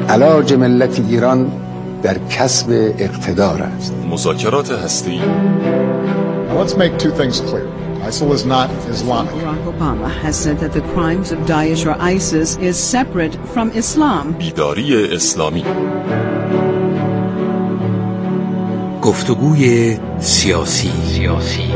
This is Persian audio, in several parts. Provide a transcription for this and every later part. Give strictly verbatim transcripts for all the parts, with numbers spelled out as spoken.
علاج ملت ایران در کسب اقتدار است. مذاکرات هسته‌ای. Let's make two things clear. ISIL is not Islamic. Barack Obama has said that the crimes of Daesh or ISIS is separate from Islam. بیداری اسلامی. گفتگوی سیاسی سیاسی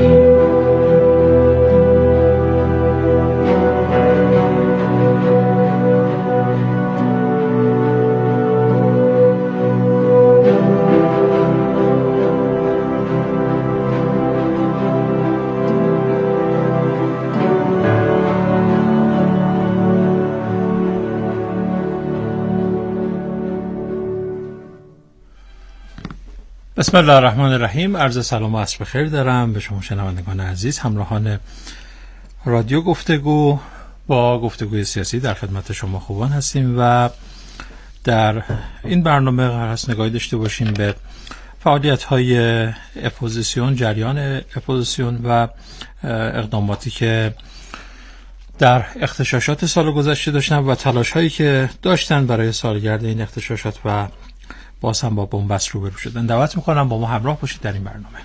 بسم الله الرحمن الرحیم. عرض سلام و عصر بخیر دارم به شما شنوندگان عزیز، همراهان رادیو گفتگو. با گفتگوی سیاسی در خدمت شما خوبان هستیم و در این برنامه قرار است نگاهی داشته باشیم به فعالیت‌های اپوزیسیون، جریان اپوزیسیون و اقداماتی که در اغتشاشات سال گذشته داشتن و تلاش‌هایی که داشتن برای سالگرد این اغتشاشات و باز هم با بنبست روبرو شدن. دعوت میکنم با ما همراه باشید در این برنامه.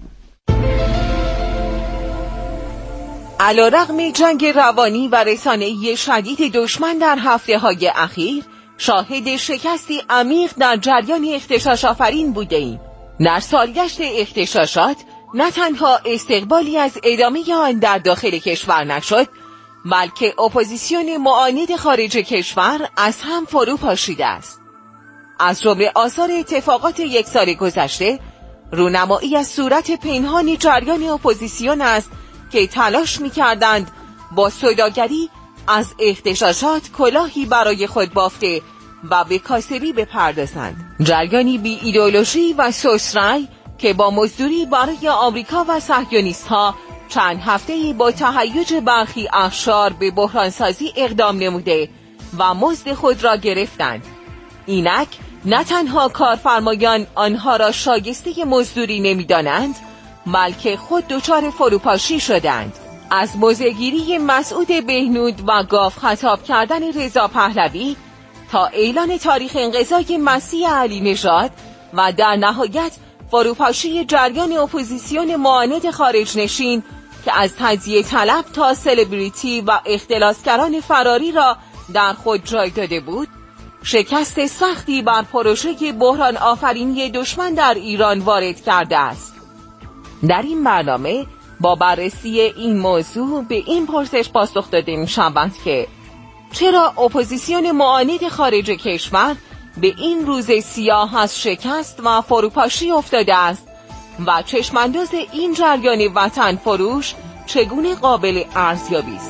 علیرغم جنگ روانی و رسانه‌ای شدید دشمن در هفته‌های اخیر، شاهد شکستی عمیق در جریان اغتشاش آفرین بوده‌ایم. در سالگشت اغتشاشات نه تنها استقبالی از ادامه آن در داخل کشور نشد، بلکه اپوزیسیون معاند خارج کشور از هم فرو پاشیده است. از جمله آثار اتفاقات یک سال گذشته، رونمایی از صورت پنهان جریان اپوزیسیون است که تلاش می‌کردند با سوداگری از اغتشاشات کلاهی برای خود بافته و به کاسبی بپردازند. جریانی بی ایدئولوژی و سوسرای که با مزدوری برای آمریکا و صهیونیست‌ها چند هفته‌ای با تهیج برخی اقشار به بحرانسازی اقدام نموده و مزد خود را گرفتند. اینک نه تنها کارفرمایان آنها را شایسته مزدوری نمی‌دانند، بلکه خود دچار فروپاشی شدند. از موضع‌گیری مسعود بهنود و گاف خطاب کردن رضا پهلوی تا اعلان تاریخ انقضای مسیح علی نژاد و در نهایت فروپاشی جریان اپوزیسیون معاند خارج نشین که از تجزیه طلب تا سلبریتی و اختلاسگران فراری را در خود جای داده بود، شکست سختی بر پروژه بحران آفرینی دشمن در ایران وارد کرده است. در این برنامه با بررسی این موضوع به این پرسش پاسخ داده می شود که چرا اپوزیسیون معاند خارج کشور به این روز سیاه از شکست و فروپاشی افتاده است و چشمانداز این جریان وطن فروش چگونه قابل ارزیابی است.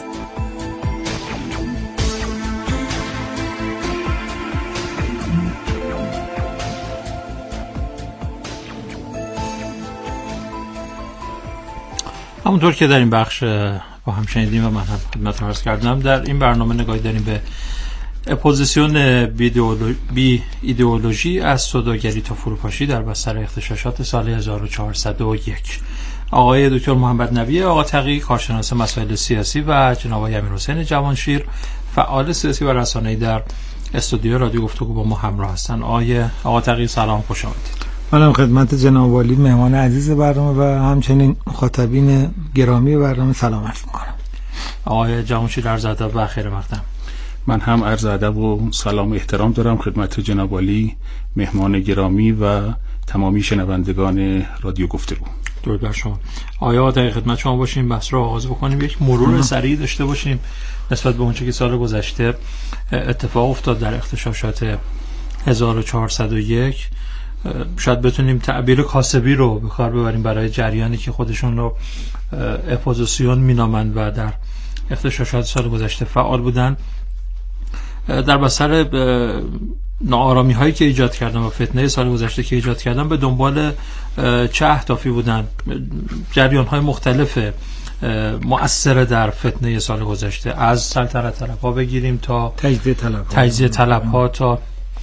همونطور که در این بخش با هم شنیدیم و من هم خدمت عرض کردم، در این برنامه نگاهی داریم به اپوزیسیون بی ایدئولوژی از سوداگری تا فروپاشی در بستر اغتشاشات سال هزار و چهارصد و یک. آقای دکتر محمد نبی آقا تقی، کارشناس مسائل سیاسی، و جناب آقای امیرحسین جوانشیر، فعال سیاسی و رسانه‌ای، در استودیو رادیو گفتگو با ما همراه هستند. آقای آقا تقی سلام، خوش آمدید. منم خدمت جناب والی مهمان عزیز برنامه و همچنین مخاطبین گرامی برنامه سلام عرض می‌کنم. آقای جوانشیر عرض ادب و خیر مقدم. من هم عرض ادب و سلام و احترام دارم خدمت جناب والی، مهمان گرامی و تمامی شنوندگان رادیو گفتگو. درود بر شما. آیا در خدمت شما باشیم، بحث رو آغاز بکنیم، یک مرور سریع داشته باشیم نسبت به اونچه که سال گذشته اتفاق افتاد در اغتشاشات هزار و چهارصد و یک. شاید بتونیم تعبیر کاسبی رو به کار ببریم برای جریانی که خودشون رو اپوزیسیون مینامند و در اغتشاشات سال گذشته فعال بودن. در بستر ناآرامی هایی که ایجاد کردن و فتنه سال گذشته که ایجاد کردن به دنبال چه اهدافی بودن؟ جریان های مختلف مؤثر در فتنه سال گذشته، از سلطنت طلب ها بگیریم تا تجزیه طلب ها تجزیه طلب ها تا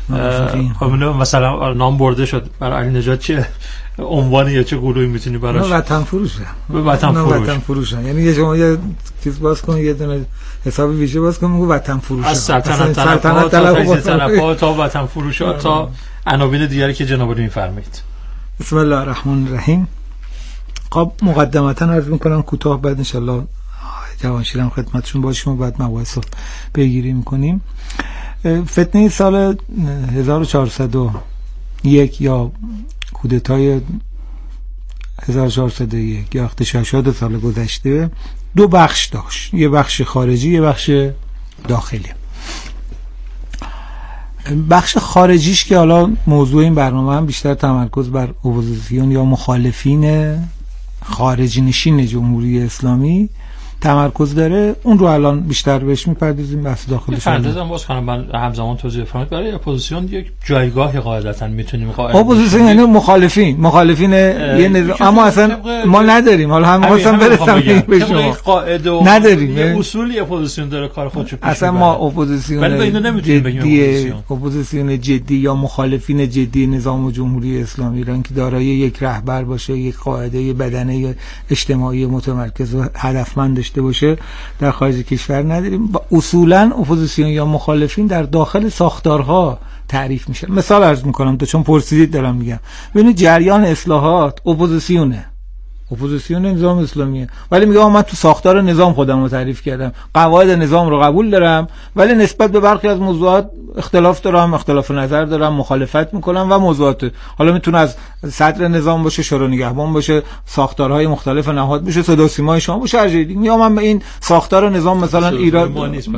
خب مثلا نام برده شد برای علی نژاد چه عنوانی یا چه گروهی میتونی براش؟ وطن فروشه. وطن فروش. وطن فروشه. یعنی یه شما یه چیز باز کن، یه دونه حساب ویژه باز کن میگه وطن فروش. از سلطنت طلبها تا تجدید طلبها تا وطن فروشا تا عناوین دیگری که جناب عالی میفرمایید. بسم الله الرحمن الرحیم. خب مقدمتا عرض میکنم کوتاه، بعد ان شاء الله جوانشیرم خدمتشون باشیم و بعد مباحث رو پیگیری میکنیم. فتنه سال هزار و چهارصد و یک یا کودتای هزار و چهارصد و یک یا اغتشاشات سال گذشته دو بخش داشت، یه بخش خارجی یه بخش داخلی. بخش خارجیش که حالا موضوع این برنامه هم بیشتر تمرکز بر اپوزیسیون یا مخالفین خارجی نشین جمهوری اسلامی تمرکز داره، اون رو الان بیشتر بهش میپردازیم. بحث داخلش پردازم باز کنم من همزمان توضیح فرمایید. برای اپوزیسیون یک جایگاهی قاعدتا میتونیم قائل اپوزیسیون یعنی مخالفین مخالفین یه نظام، اما اصلا ما نداریم. حالا هم واسه برسم به شما قاعده و نداریم، یه اصولی اپوزیسیون داره کار خودشو پیش اصلا ما اپوزیسیون ولی اینو نمیتونیم بگیم اپوزیسیون اپوزیسیون جدی یا مخالفین جدی نظام جمهوری اسلامی ایران که دارای یک رهبر باشه، یک قاعده، یک بدنه اجتماعی متمرکز و هدفمند داشته باشه در خارج کشور نداریم. و اصولا اپوزیسیون یا مخالفین در داخل ساختارها تعریف میشه. مثال عرض میکنم تو چون پرسیدید دارم میگم. ببینید جریان اصلاحات اپوزیسیونه، اپوزیسیون نظام اسلامیه، ولی میگه من تو ساختار نظام خودم رو تعریف کردم، قواعد نظام رو قبول دارم ولی نسبت به برخی از موضوعات اختلاف دارم، اختلاف نظر دارم، مخالفت میکنم و موضوعات حالا میتونه از صدر نظام باشه، شورای نگهبان باشه، ساختارهای مختلف نهاد باشه، صدا سیمای شما باشه، هر جای دیگه میام من به این ساختار نظام مثلا ایراد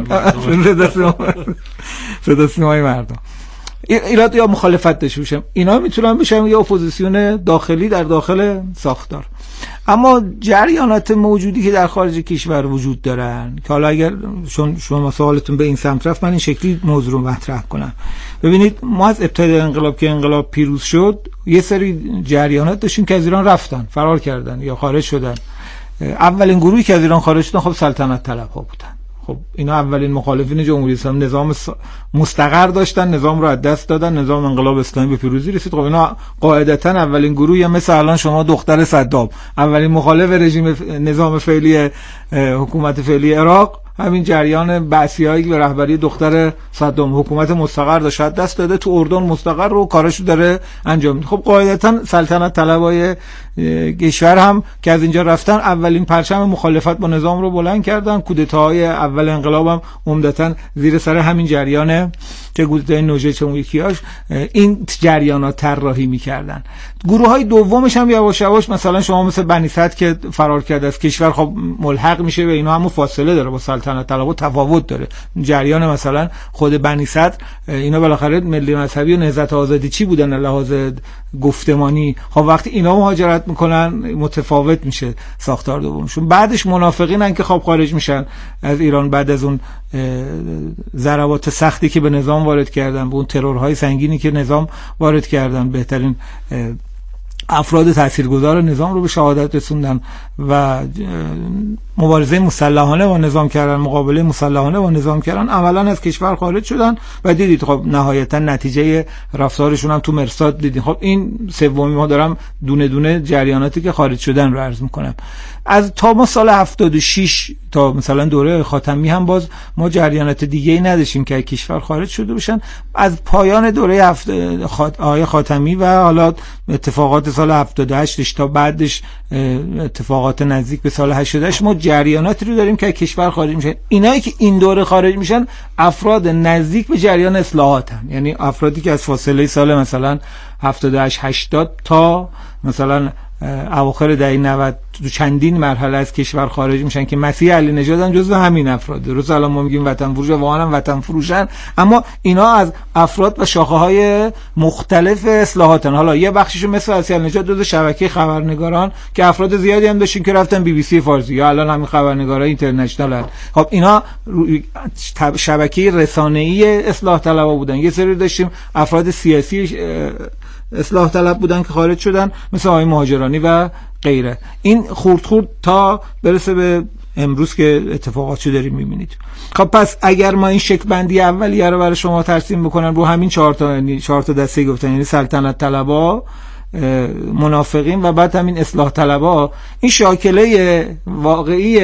صدا سیمای مردم ایراد یا مخالفت داشته باشم، اینا میتونن بشن یه اپوزیسیون داخلی در داخل ساختار. اما جریانات موجودی که در خارج کشور وجود دارن که حالا اگر شما شما سوالتون به این سمت رفت من این شکلی موضوع رو مطرح کنم. ببینید ما از ابتدای انقلاب که انقلاب پیروز شد یه سری جریانات داشتیم که از ایران رفتن، فرار کردن یا خارج شدن. اولین گروهی که از ایران خارج شدن خب سلطنت طلبها بودن. خب اینا اولین مخالفین جمهوری اسلامی، نظام مستقر داشتن، نظام رو از دست دادن، نظام انقلاب اسلامی به پیروزی رسید. خب اینا قاعدتا اولین گروهی، مثل الان شما دختر صدام، اولین مخالف رژیم نظام فعلی حکومت فعلی عراق همین جریان بعثیایی به رهبری دختر صدام، حکومت مستقر داشت دست داده، تو اردن مستقر رو کارشو داره انجام میده. خب قاعدتا سلطنت طلبای کشور هم که از اینجا رفتن اولین پرچم مخالفت با نظام رو بلند کردن. کودتاهای اول انقلاب هم عمدتا زیر سر همین جریان که کودتای نوژه چه اون یکیاش این جریانات طراحی میکردن. گروه های دومش هم یواش یواش مثلا شما مثل بنی صدر که فرار کرده از کشور خب ملحق میشه به اینا، هم فاصله داره با سلطنت طلبها، تفاوت داره. جریان مثلا خود بنی صدر اینا بالاخره ملی مذهبی و نهضت آزادی چی بودن لحاظ گفتمانی، خب وقتی اینا مهاجرت میکنن متفاوت میشه ساختار دومشون. بعدش منافقینن که خب خارج میشن از ایران بعد از اون ضربات سختی که به نظام وارد کردن، به اون ترورهای سنگینی که نظام وارد کردن، بهترین افراد تاثیرگذار نظام رو به شهادت رسوندن و مبارزه مسلحانه با نظام کردن، مقابله مسلحانه با نظام کردن، عملا از کشور خارج شدن و دیدید خب نهایتا نتیجه رفتارشون هم تو مرصاد دیدید. خب این سومی ما دارم دونه دونه جریاناتی که خارج شدن رو عرض میکنم. از تا ما سال هفتاد و شش تا مثلا دوره خاتمی هم باز ما جریانات دیگه ای نداشتیم که کشور خارج شده باشن. از پایان دوره هفت آقای خاتمی و حالا اتفاقات سال هفتاد و هشت تا بعدش اتفاقات نزدیک به سال هشتاد و هشت ما جریاناتی رو داریم که کشور خارج میشن. اینایی که این دوره خارج میشن افراد نزدیک به جریان اصلاحاتن، یعنی افرادی که از فاصله سال مثلا هفتاد و هشت هشتاد تا مثلا اواخر دهه نود تو چندین مرحله از کشور خارج میشن که مسیح علی نژاد هم جزو همین افراد. درست الان ما میگیم وطن فروش، واقعا هم وطن فروشن، اما اینا از افراد و شاخه های مختلف اصلاحاتن. حالا یه بخشش مثل مسیح علی نژاد جزو شبکه خبرنگاران که افراد زیادی هم داشتیم که رفتن بی بی سی فارسی یا الان همین خبرنگارای اینترنشنال هست. خب اینا شبکه رسانه‌ای اصلاح طلبا بودن. یه سری داشتیم افراد سیاسی اصلاح طلب بودن که خارج شدن مثل آقای مهاجرانی و غیره. این خورد خورد تا برسه به امروز که اتفاقاتشو داریم میبینید. خب پس اگر ما این شکل بندی اولیه رو برای شما ترسیم بکنن رو همین چهار تا یعنی چهار تا دسته گفتن، یعنی سلطنت طلبا، منافقین و بعد همین اصلاح طلبا، این شاکله واقعی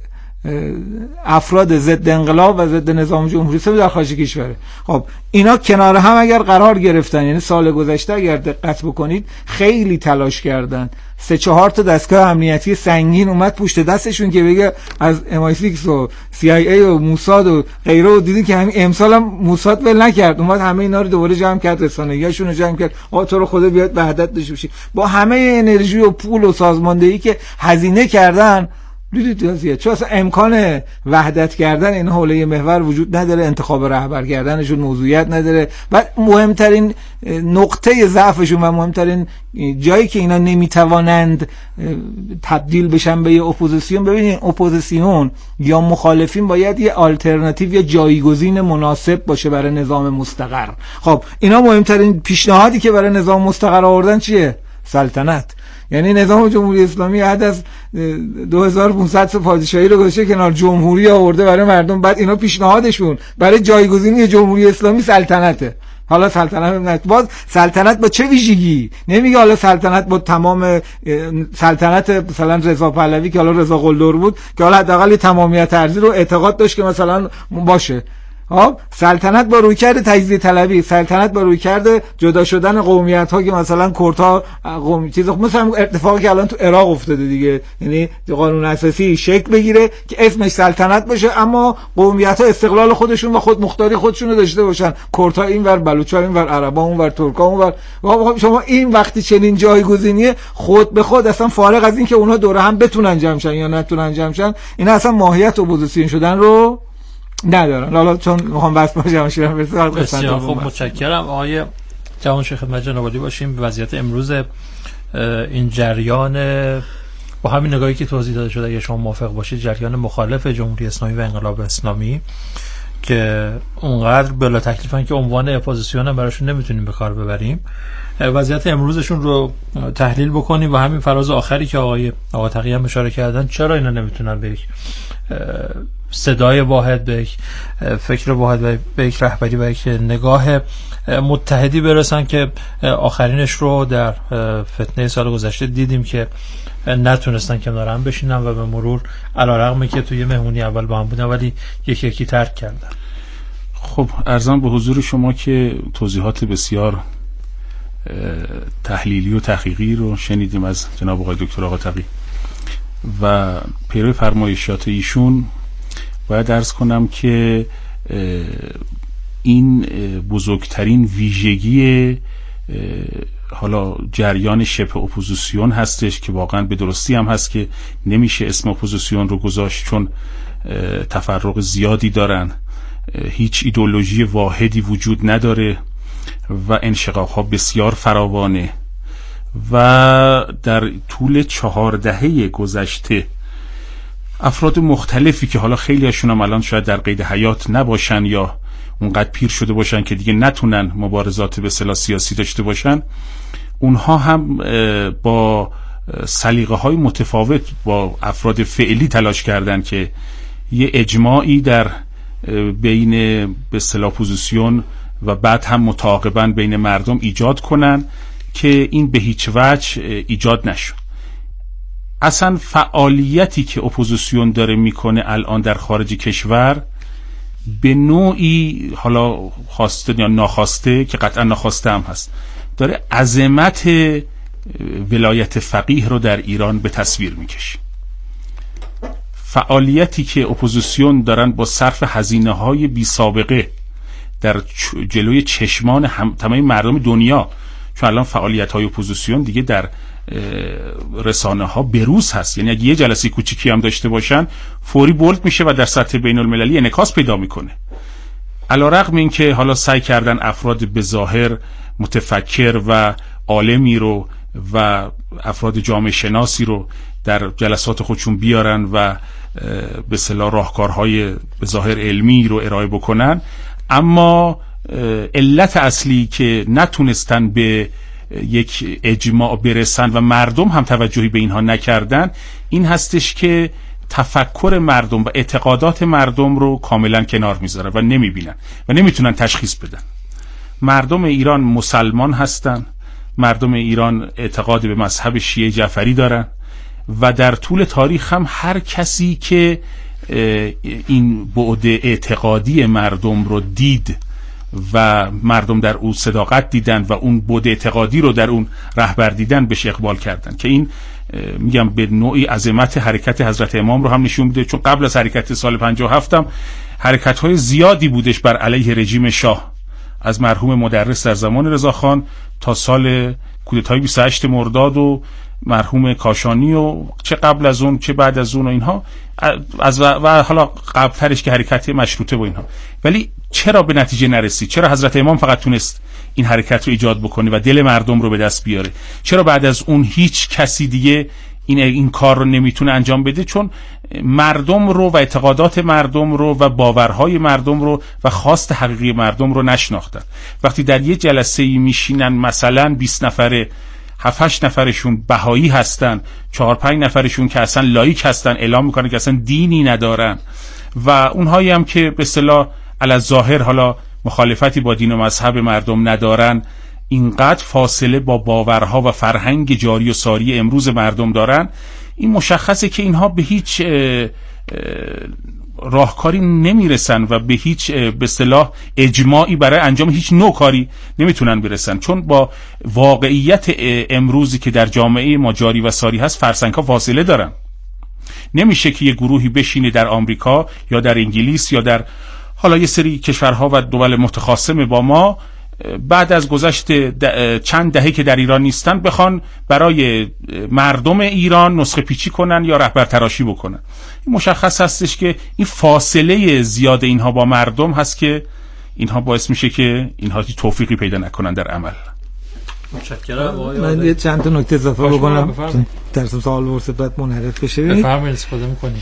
افراد ضد انقلاب و ضد نظام جمهوری اسلامی در خارج کشوره. خب اینا کنار هم اگر قرار گرفتن، یعنی سال گذشته اگر دقت بکنید خیلی تلاش کردن، سه چهار تا دستگاه امنیتی سنگین اومد پشت دستشون که بگه از ام آی سیکس و سی آی ای و موساد و غیره، و دیدین که همین امسال هم موساد ول نکرد، اومد همه اینا رو دوباره جمع کرد، رسانه‌ایشون رو جمع کرد، آ تو رو خدا بیاد وحدت داشته باشی. با همه انرژی و پول و سازماندهی که هزینه کردن، دیدید وضعیت چون اصلا امکان وحدت کردن این حوله محور وجود نداره، انتخاب رهبر کردنشون موضوعیت نداره. و مهمترین نقطه ضعفشون و مهمترین جایی که اینا نمیتوانند تبدیل بشن به یه اپوزیسیون، ببینید اپوزیسیون یا مخالفین باید یه آلترناتیو یا جایگزین مناسب باشه برای نظام مستقر. خب اینا مهمترین پیشنهادی که برای نظام مستقر آوردن چیه؟ سلطنت. یعنی نظام جمهوری اسلامی بعد از دو هزار و پانصد سال پادشاهی رو گذاشته کنار، جمهوری آورده برای مردم، بعد اینا پیشنهادشون برای جایگزینی جمهوری اسلامی سلطنته. حالا سلطنت باز سلطنت با چه ویژگی؟ نمیگه حالا سلطنت با تمام سلطنت مثلا رضا پهلوی که حالا رضا قلدر بود که حالا حداقل تمامیت ارضی رو اعتقاد داشت که مثلا باشه. ها سلطنت با رویکرد تجزیه طلبی، سلطنت با رویکرد جدا شدن قومیت ها که مثلا کردها قوم چیز، مثلا اتفاقی که الان تو عراق افتاده دیگه، یعنی قانون اساسی شکل بگیره که اسمش سلطنت باشه اما قومیت ها استقلال خودشون و خود مختاری خودشون رو داشته باشن، کردها اینور، بلوچ‌ها اینور، عربا اونور، ترک‌ها اونور. شما این وقتی چنین جایگزینی خود به خود اصلا فارغ از این که اونها دور هم بتونن جمع شن یا نتونن جمع شن، اینا اصلا ماهیت اپوزیسیون شدن رو ندارن. حالا چون میخوام بس باشه شما بسیار بسیار خوب متشکرم. آقای جوانشیر خدمت جناب عالی باشیم. به وضعیت امروز این جریان با همین نگاهی که توضیح داده شده اگه شما موافق باشید، جریان مخالف جمهوری اسلامی و انقلاب اسلامی که اونقدر بلا تکلیفن که عنوان اپوزیسیون هم براشون نمیتونیم به کار ببریم، وضعیت امروزشون رو تحلیل بکنیم و همین فراز آخری که آقای آقا تقی هم اشاره کردن، چرا اینا نمیتونن به یک صدای واحد، به یک فکر واحد و به یک رهبری و یک نگاه متحدی برسن که آخرینش رو در فتنه سال گذشته دیدیم که نتونستن کنار هم بشینن و به مرور علیرغم که توی مهمونی اول با هم بودن ولی یکی یکی ترک کردن. خب عرضم به حضور شما که توضیحات بسیار تحلیلی و تحقیقی رو شنیدیم از جناب آقای دکتر آقا تقی و پیرو فرمایشات ایشون باید عرض کنم که این بزرگترین ویژگی حالا جریان شبه اپوزیسیون هستش که واقعا به درستی هم هست که نمیشه اسم اپوزیسیون رو گذاشت چون تفرق زیادی دارن، هیچ ایدئولوژی واحدی وجود نداره و انشقاق‌ها بسیار فراوانه و در طول چهار دهه گذشته افراد مختلفی که حالا خیلی هاشون هم الان شاید در قید حیات نباشن یا اونقدر پیر شده باشن که دیگه نتونن مبارزات به اصطلاح سیاسی داشته باشن، اونها هم با سلیقه های متفاوت با افراد فعلی تلاش کردن که یه اجماعی در بین به اصطلاح اپوزیسیون و بعد هم متعاقباً بین مردم ایجاد کنن که این به هیچ وجه ایجاد نشد. اصلا فعالیتی که اپوزیسیون داره میکنه الان در خارج کشور به نوعی حالا خواسته یا ناخواسته که قطعا ناخواسته هم هست داره عظمت ولایت فقیه رو در ایران به تصویر میکشه. فعالیتی که اپوزیسیون دارن با صرف هزینه های بی سابقه در جلوی چشمان هم تمام مردم دنیا، چون الان فعالیت های اپوزیسیون دیگه در رسانه ها بروز هست، یعنی اگه یه جلسه کوچیکی هم داشته باشن فوری بولد میشه و در سطح بین المللی انعکاس پیدا میکنه. علیرغم این که حالا سعی کردن افراد به ظاهر متفکر و عالمی رو و افراد جامعه شناسی رو در جلسات خودشون بیارن و به اصطلاح راهکارهای به ظاهر علمی رو ارائه بکنن، اما علت اصلی که نتونستن به یک اجماع برسن و مردم هم توجهی به اینها نکردن این هستش که تفکر مردم و اعتقادات مردم رو کاملا کنار میذارن و نمیبینن و نمیتونن تشخیص بدن. مردم ایران مسلمان هستن، مردم ایران اعتقاد به مذهب شیعه جعفری دارن و در طول تاریخ هم هر کسی که این بعد اعتقادی مردم رو دید و مردم در اون صداقت دیدن و اون بعد اعتقادی رو در اون رهبر دیدن بهش اقبال کردن که این میگم به نوعی عظمت حرکت حضرت امام رو هم نشون میده، چون قبل از حرکت سال پنجاه و هفت هم حرکت‌های زیادی بودش بر علیه رژیم شاه، از مرحوم مدرس در زمان رضاخان تا سال کودتای بیست و هشت مرداد و مرحوم کاشانی و چه قبل از اون چه بعد از اون و اینها، از و, و حالا قبلترش که حرکت مشروطه و اینها. ولی چرا به نتیجه نرسید؟ چرا حضرت امام فقط تونست این حرکت رو ایجاد بکنه و دل مردم رو به دست بیاره؟ چرا بعد از اون هیچ کسی دیگه این این کار رو نمیتونه انجام بده؟ چون مردم رو و اعتقادات مردم رو و باورهای مردم رو و خواست حقیقی مردم رو نشناختن. وقتی در یه جلسه‌ای میشینن مثلا بیست نفره، هفت هشت نفرشون بهایی هستن، چهار پنج نفرشون که اصلا لایک هستن، اعلام میکنن که اصلا دینی ندارن و اونهایی هم که به اصطلاح علی ظاهر حالا مخالفتی با دین و مذهب مردم ندارن، اینقدر فاصله با باورها و فرهنگ جاری و ساری امروز مردم دارن، این مشخصه که اینها به هیچ اه اه راهکاری نمیرسن و به هیچ به اصطلاح اجماعی برای انجام هیچ نوع کاری نمیتونن برسن، چون با واقعیت امروزی که در جامعه ما جاری و ساری هست فرسنگ‌ها فاصله دارن. نمیشه که یه گروهی بشینه در آمریکا یا در انگلیس یا در حالا یه سری کشورها و دول متخاصم با ما بعد از گذشت چند دهه که در ایران نیستن بخوان برای مردم ایران نسخه پیچی کنن یا رهبر تراشی بکنن. این مشخص هستش که این فاصله زیاد اینها با مردم هست که اینها باعث میشه که اینها توفیقی پیدا نکنن در عمل. متشکرم. من یه چند تا نکته اضافه بکنم در سوال ورث بعد منحرف بشه. بفرمایید استفاده می‌کنید.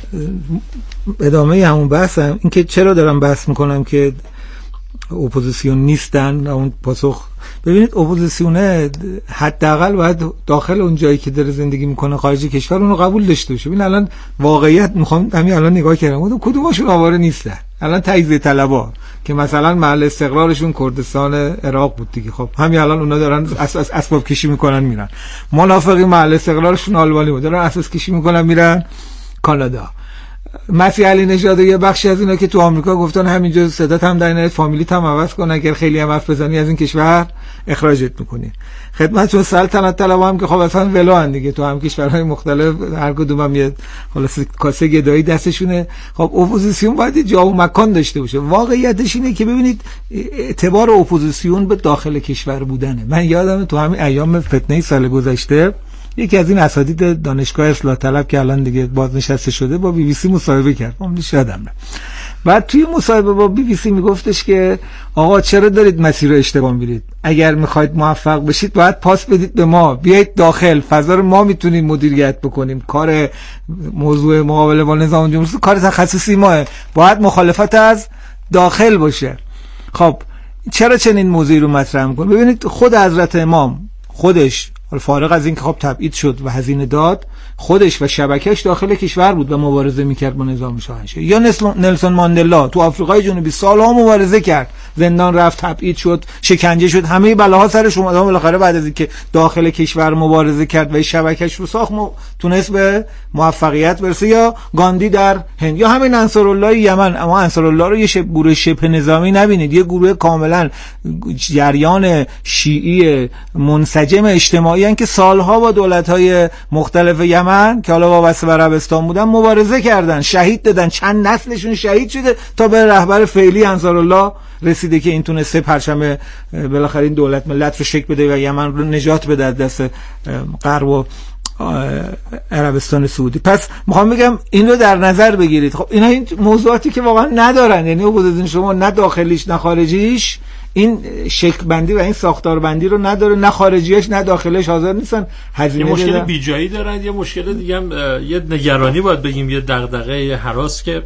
ادامه همون بحثم این که چرا دارم بحث میکنم که اپوزیسیون نیستن. اون پاسخ ببینید، اپوزیسیون حداقل باید داخل اون جایی که داره زندگی میکنه خارج کشور اون رو قبول داشته باشه. ببین الان واقعیت میخوام همین الان نگاه کردم گفتم کدومشون آواره نیستن. الان تجزیه طلبا که مثلا محل استقرارشون کردستان عراق بود دیگه، خب همین الان اونا دارن اس اس اسباب کشی میکنن میرن. منافقی محل استقرارشون آلبانی بود، دارن اساس کشی میکنن میرن کانادا. مسیح علی نژاد یه بخشی از اینا که تو آمریکا گفتن همینجا صدات هم در نهایت فامیلیت هم عوض کن، اگر خیلی هم حرف بزنی از این کشور اخراجت میکنی. خدمتتون سلطنت طلبا هم که خب اصلا ولان دیگه، تو هم کشورهای مختلف هر کدوم هم یه خلاص کاسه گدایی دستشونه. خب اپوزیسیون باید جا و مکان داشته باشه. واقعیتش اینه که ببینید اعتبار اپوزیسیون به داخل کشور بودنه. من یادم تو همین ایام فتنه سال گذشته یکی از این اساتید دانشگاه اصلاح طلب که الان دیگه بازنشسته شده با بی بی سی مصاحبه کرد. من شدم. بعد توی مصاحبه با بی بی سی میگفتش که آقا چرا دارید مسیر رو اشتباه میرید؟ اگر میخواید موفق بشید باید پاس بدید به ما، بیایید داخل، فضا رو ما میتونیم مدیریت بکنیم. کار موضوع مقابله با نظام جمهوری کار تخصصی ماه، باید مخالفت از داخل باشه. خب چرا چنین موضوعی رو مطرح میکنه؟ ببینید خود حضرت امام خودش فارغ از این که خب تبعید شد و هزینه داد، خودش و شبکهش داخل کشور بود و مبارزه میکرد با نظام شاهنشاهی. یا نلسون ماندلا تو آفریقای جنوبی سالها مبارزه کرد، زندان رفت، تبعید شد، شکنجه شد، همه بلاها سرش اومد، بالاخره بعد از اینکه داخل کشور مبارزه کرد و شبکهش رو ساخت تونست به موفقیت برسه. یا گاندی در هند، یا همین انصارالله یمن. اما انصارالله رو یه شب گروه شبه نظامی نبینید، یه گروه کاملا جریان شیعی منسجم اجتماعی ان که سالها با دولت‌های مختلف یمن که حالا وابسته به عربستان بودن مبارزه کردن، شهید دادن، چند نسلشون شهید شده تا به رهبر فعلی انصارالله رسیده که این تونسته پرچم بالاخره این دولت ملت رو شکل بده و یمن رو نجات بده از دست غرب و عربستان سعودی. پس میخوام بگم این رو در نظر بگیرید. خب اینا این موضوعاتی که واقعا ندارن، یعنی اپوزیسیون شما نه داخلیش نه خارجیش این شکل بندی و این ساختار بندی رو نداره، نه خارجیش نه داخلش حاضر نیستن هزینه بدن. یه مشکل بیجایی دارن، یه مشکل دیگه هم یه نگرانی باید بگیم، یه دغدغه هراس که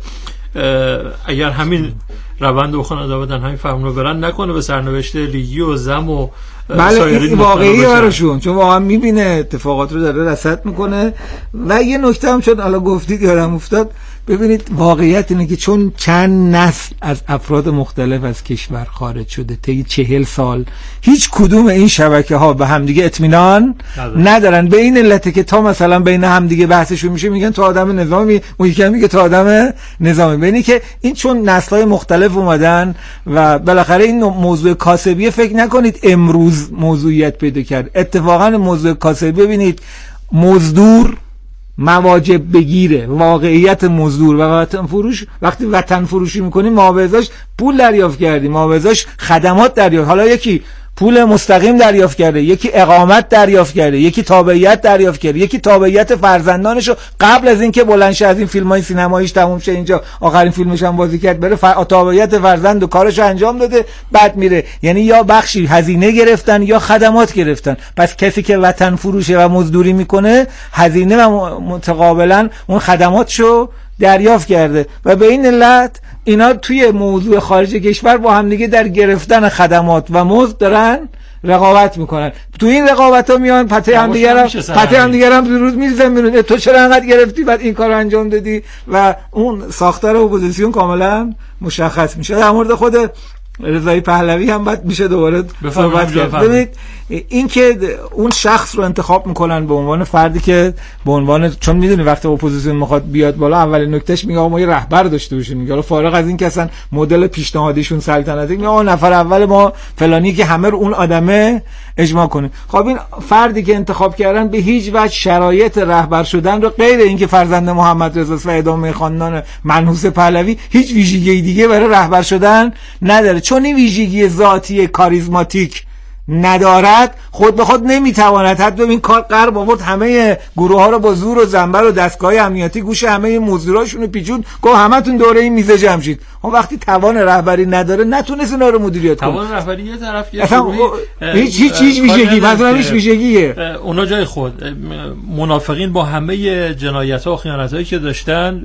اگر همین روند رو بخوان ادامه بدن، همین فرمان رو برن، نکنه به سرنوشت لیگی و زم و بله این واقعیه براشون، چون واقعا میبینه اتفاقات رو داره رصد میکنه. و یه نکته هم چون حالا گفتید یادم افتاد، ببینید واقعیت اینه که چون چند نسل از افراد مختلف از کشور خارج شده طی چهل سال، هیچ کدوم این شبکه ها به همدیگه اطمینان ندارن. به این علته که تا مثلا بین همدیگه بحثشون میشه میگن تو آدم نظامی، اون یکی میگه تو آدم نظامی. ببینید که این چون نسل‌های مختلف اومدن و بالاخره این موضوع کاسبی فکر نکنید امروز موضوعیت پیدا کرد. اتفاقا موضوع کاسبی ببینید مزدور مواجب بگیره، واقعیت مزدور و وطن فروش، وقتی وطن فروشی میکنیم ما به ازاش پول دریافت کردیم، ما به ازاش خدمات دریافت، حالا یکی پول مستقیم دریافت کرده، یکی اقامت دریافت کرده، یکی تابعیت دریافت کرده، یکی تابعیت فرزندانشو قبل از اینکه بلندشه از این فیلمای سینماییش تموم شه اینجا آخرین فیلمش هم بازی کرد بره فر... تابعیت فرزند و کارشو انجام داده بعد میره. یعنی یا بخشی هزینه گرفتن یا خدمات گرفتن. پس کسی که وطن فروشه و مزدوری میکنه هزینه و متقابلا اون خدماتشو دریافت کرده و به این علت اینا توی موضوع خارج کشور با هم دیگه در گرفتن خدمات و مزد دارن رقابت میکنن. تو این رقابت ها میان پته هم دیگر هم پته هم دیگر هم روز میریزن میرون تو چرا انقدر گرفتی بعد این کارو انجام دادی و اون ساختار اپوزیسیون کاملا مشخص میشه. در مورد خود رضایی پهلوی هم بعد میشه دوباره صحبت کرد. ببینید این که اون شخص رو انتخاب میکنن به عنوان فردی که به عنوان، چون میدونی وقتی اپوزیسیون میخواد بیاد بالا اولین نکتهش میگه ما یه رهبر داشته باشیم، میگه حالا فارغ از این که اصلا مدل پیشنهادیشون سلطنتی، میگه آ نفر اول ما فلانی که همه رو اون آدمه اجماع کنه. خب این فردی که انتخاب کردن به هیچ وجه شرایط رهبر شدن رو غیر اینکه فرزند محمد رضا و ادامه خاندان منحوس پهلوی هیچ ویژگی دیگه برای رهبر شدن نداره. چون این ویژگی ذاتی کاریزماتیک ندارد خود به خود نمیتواند حتی این کار قرب آورد همه گروه ها رو با زور و زنبر و دستگاه امنیتی گوش همه مزدوراشون رو پیچون گفت همتون دوره این میز جمع شید. اون وقتی توان رهبری نداره نتونست اینا رو مدیریت کنه. توان رهبری یه طرف یه هیچ هیچ هیچ ویژگی مثلا هیچ ویژگیه. اونا جای خود منافقین با همه جنایت‌ها و خیانت‌هایی که داشتن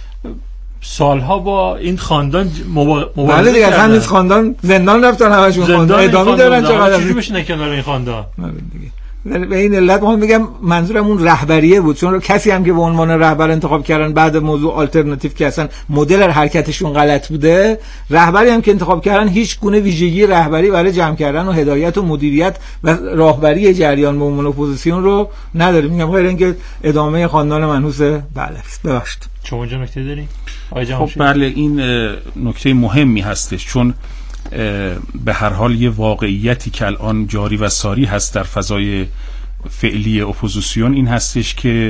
سالها با این خاندان مبارزه بله دیگه کردن. همین خاندان زندان رفتن همشون خاندان ادامه دارن. چقدر چجوری بشینه کنار این خاندان دیگه. به این علت ما میگم منظورم اون رهبریه بود، چون کسی هم که به عنوان رهبر انتخاب کردن بعد موضوع آلترناتیو که اصلا مدل حرکتشون غلط بوده، رهبری هم که انتخاب کردن هیچ گونه ویژگی رهبری برای جمع کردن و هدایت و مدیریت و راهبری جریان به عنوان اپوزیسیون رو نداره. میگم غیر اینکه ادامه خاندان منحوس بله ببخشید. شما اینجا نکته داری؟ خب بله این نکته مهمی هستش، چون به هر حال یه واقعیتی که الان جاری و ساری هست در فضای فعلی اپوزیسیون این هستش که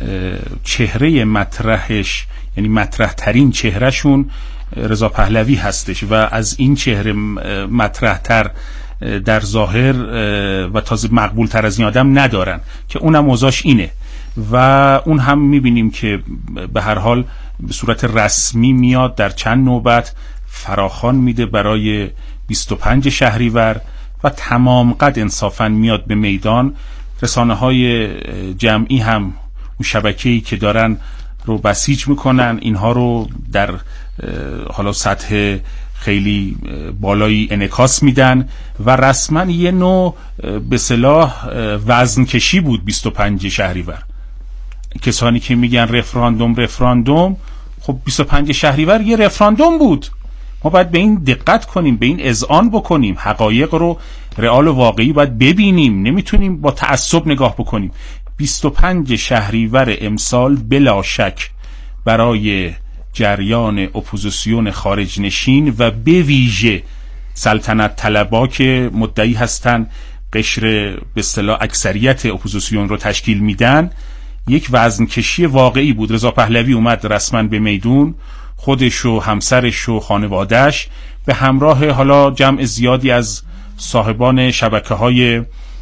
چهره مطرحش، یعنی مطرح ترین چهرهشون رضا پهلوی هستش و از این چهره مطرح تر در ظاهر و تازه مقبول تر از این آدم ندارن که اونم اوضاعش اینه و اون هم میبینیم که به هر حال به صورت رسمی میاد در چند نوبت فراخوان میده برای بیست و پنج شهریور و تمام قد انصافا میاد به میدان. رسانه های جمعی هم اون شبکه‌ای که دارن رو بسیج میکنن، اینها رو در حالا سطح خیلی بالایی انعکاس میدن و رسما یه نوع به اصطلاح وزن کشی بود بیست و پنج شهریور. کسانی که میگن رفراندوم رفراندوم، خب بیست و پنج شهریور یه رفراندوم بود. ما باید به این دقت کنیم، به این اذعان بکنیم، حقایق رو رئال و واقعی باید ببینیم، نمیتونیم با تعصب نگاه بکنیم. بیست و پنج شهریور امسال بلا شک برای جریان اپوزیسیون خارج نشین و به ویژه سلطنت طلبا که مدعی هستن قشر به اصطلاح اکثریت اپوزیسیون رو تشکیل میدن، یک وزن کشی واقعی بود. رضا پهلوی اومد رسما به میدون، خودش و همسرش و خانوادهش به همراه حالا جمع زیادی از صاحبان شبکه‌های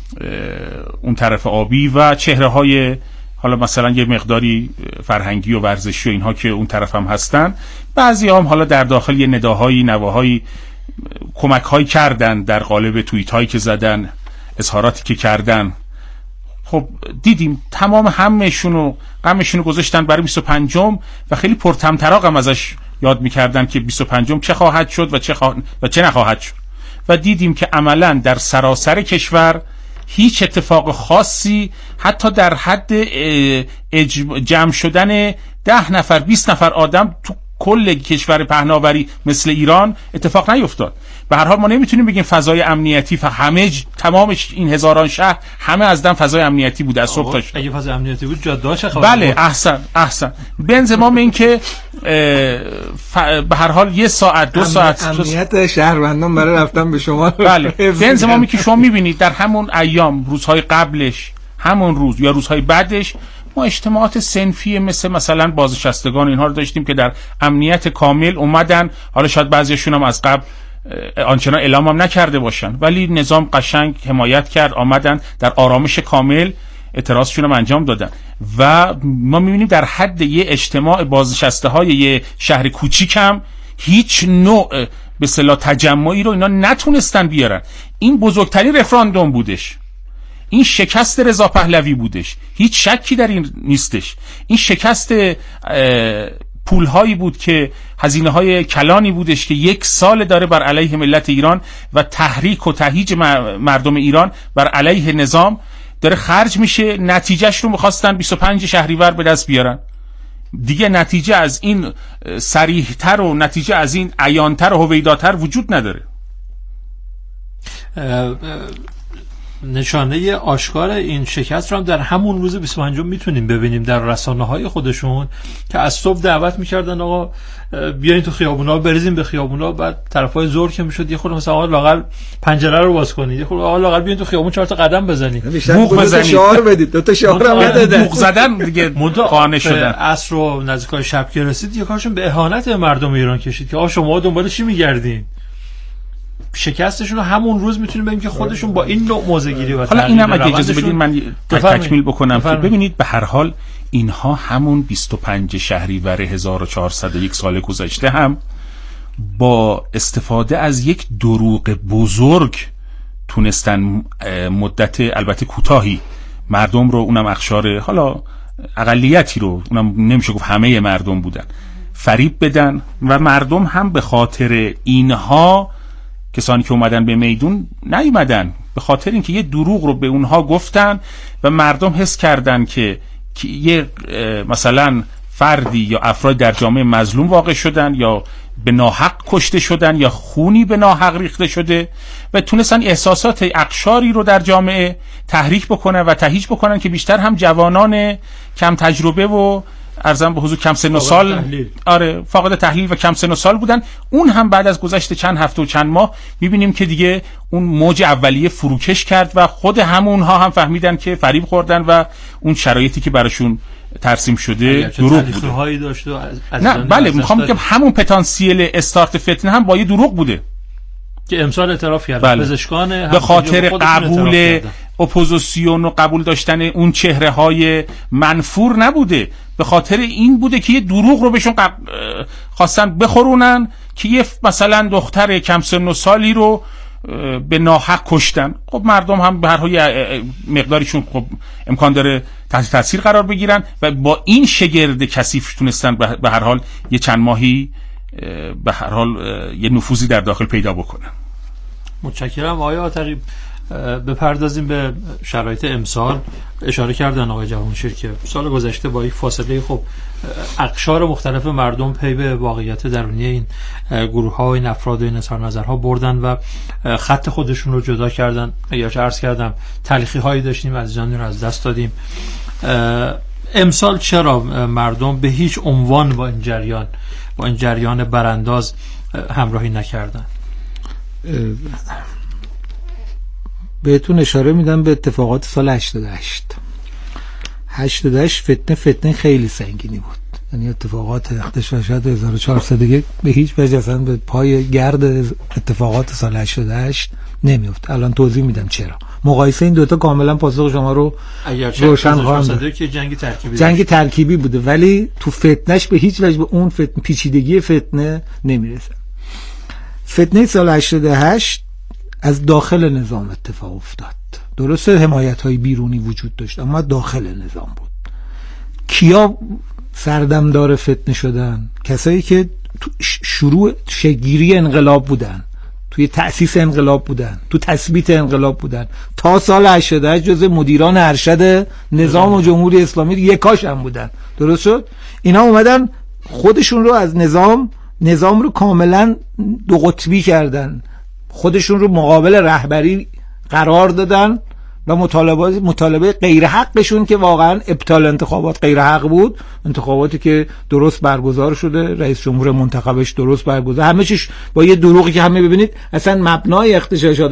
اون طرف آبی و چهره‌های حالا مثلا یه مقداری فرهنگی و ورزشی و اینها که اون طرف هم هستن. بعضی هم حالا در داخل یه نداهایی نواهایی کمک‌هایی کردن در قالب توییت‌هایی که زدن، اظهاراتی که کردن. خب دیدیم تمام همشونو غمشونو گذاشتن برای بیست و پنجم و خیلی پرطمطراق هم ازش یاد میکردن که بیست و پنجم چه خواهد شد و چه خوا... و چه نخواهد شد و دیدیم که عملا در سراسر کشور هیچ اتفاق خاصی حتی در حد جمع شدن ده نفر بیست نفر آدم تو کل کشور پهناوری مثل ایران اتفاق نیفتاد. به هر حال ما نمیتونیم بگیم فضای امنیتی همه ج... تمام این هزاران شهر همه از دم فضای امنیتی بود از صبح تا شب. اگه فضای امنیتی بود جاده چه خبر؟ بله احسن احسن به انضمام این که ف... به هر حال یه ساعت دو ساعت امنیت شهروندان برای رفتن به شما. بله به انضمام این که شما میبینید در همون ایام روزهای قبلش همون روز یا روزهای بعدش ما اجتماعات صنفی مثل مثلا بازنشستگان اینها رو داشتیم که در امنیت کامل اومدن. حالا شاید بعضیشون هم از قبل آنچنان اعلام هم نکرده باشن ولی نظام قشنگ حمایت کرد، آمدن در آرامش کامل اعتراضشون هم انجام دادن و ما میبینیم در حد یه اجتماع بازنشسته های یه شهر کوچیک هم هیچ نوع به اصطلاح تجمعی رو اینا نتونستن بیارن. این بزرگترین رفراندوم بودش، این شکست رضا پهلوی بودش، هیچ شکی در این نیستش. این شکست پولهایی بود که هزینه های کلانی بودش که یک سال داره بر علیه ملت ایران و تحریک و تهییج مردم ایران بر علیه نظام داره خرج میشه. نتیجهش رو میخواستن بیست و پنج شهریور به دست بیارن. دیگه نتیجه از این صریح‌تر و نتیجه از این عیان‌تر و هویداتر وجود نداره. نشانه آشکار این شکست رو هم در همون روز بیست و پنجم میتونیم ببینیم در رسانه‌های خودشون که از صبح دعوت میکردن آقا بیاین تو خیابونا، بریزیم به خیابونا. بعد طرفای ظهر که میشد یه خورده مثلا آقا لاقل پنجره رو باز کنید، یه خورده آقا لاقل بیاین تو خیابون چهار تا قدم بزنید، بوق بزنید، شعار بدید. دو تا شعار هم ندادن، بوق زدن دیگه قانع شدن. عصر و نزدیکای شب که رسید یه کارشون به اهانت مردم ایران کشید که آقا شما دنبال چی میگردین؟ شکستشون رو همون روز میتونیم ببینیم که خودشون با این نوع موضع‌گیری و حالا اینم اگه اجازه بدین من تکمیل بکنم که ببینید به هر حال اینها همون بیست و پنج شهریور هزار و چهارصد و یک سال گذشته هم با استفاده از یک دروغ بزرگ تونستن مدت البته کوتاهی مردم رو، اونم اخشار حالا اقلیتی رو، اونم نمیشه گفت همه مردم بودن، فریب بدن و مردم هم به خاطر اینها کسانی که اومدن به میدون نیومدن، به خاطر اینکه یه دروغ رو به اونها گفتن و مردم حس کردن که, که یه مثلا فردی یا افراد در جامعه مظلوم واقع شدن یا به ناحق کشته شدن یا خونی به ناحق ریخته شده و تونستن احساسات اقشاری رو در جامعه تحریک بکنن و تهییج بکنن که بیشتر هم جوانان کم تجربه و ارزم به حضور کم سن و سال تحلیل. آره فاقد تحلیل و کم سن و سال بودن. اون هم بعد از گذشت چند هفته و چند ماه میبینیم که دیگه اون موج اولیه فروکش کرد و خود همونها هم فهمیدن که فریب خوردن و اون شرایطی که براشون ترسیم شده دروغ بوده. داشت و نه بله میخوام بگم همون پتانسیل استارت فتنه هم با یه دروغ بوده که امسال اعتراف کرد. بله. پزشکان به خاطر قبول اپوزیسیون و قبول داشتن اون چهره های منفور نبوده، به خاطر این بوده که یه دروغ رو بهشون قب... خواستن بخورونن که یه مثلا دختر کم سن و سالی رو به ناحق کشتن. خب مردم هم به هر حال مقداریشون خب امکان داره تحت تاثیر قرار بگیرن و با این شگرد کثیف تونستن به هر حال یه چند ماهی به هر حال یه نفوذی در داخل پیدا بکنن. متشکرم آقای عاطقی. بپردازیم به شرایط امسال. اشاره کردن آقای جوانشیر که سال گذشته با یک فاصله خب اقشار مختلف مردم پی به واقعیت درونی این گروه ها و این افراد و این اظهار نظرها بردن و خط خودشون رو جدا کردن. یا چه عرض کردم تلخی هایی داشتیم، عزیزانی رو از دست دادیم. امسال چرا مردم به هیچ عنوان با این جریان با این جریان برانداز همراهی نکردن؟ بهتون اشاره میدم به اتفاقات سال هشتاد و هشت. هشتاد و هشت فتنه فتنه خیلی سنگینی بود، یعنی اتفاقات اغتشاشات هزار و چهارصد و یک به هیچ وجه اصلا به پای گرد اتفاقات سال هشتاد و هشت نمیفت. الان توضیح میدم چرا. مقایسه این دوتا کاملا پاسخ شما رو روشن خواهم کرد. که جنگ ترکیبی جنگ ترکیبی بوده ولی تو فتنهش به هیچ وجه به اون فتنه پیچیدگی فتنه نمیرسه. فتنه سال هشتاد و هشت از داخل نظام اتفاق افتاد. درسته حمایت‌های بیرونی وجود داشت اما داخل نظام بود. کیا سردمدار فتنه شدن؟ کسایی که تو شروع شگیری انقلاب بودن، توی تأسیس انقلاب بودن، تو تثبیت انقلاب بودن، تا سال هشتاد و هشت جزء مدیران ارشد نظام و جمهوری اسلامی یکاش هم بودن. درست شد؟ اینا اومدن خودشون رو از نظام نظام رو کاملا دو قطبی کردن، خودشون رو مقابل رهبری قرار دادن و مطالبات مطالبه غیر حقشون که واقعا ابطال انتخابات غیر حق بود، انتخاباتی که درست برگزار شده، رئیس جمهور منتخبش درست برگزار، همه چیش با یه دروغی که همه ببینید اصلا مبنای اغتشاشات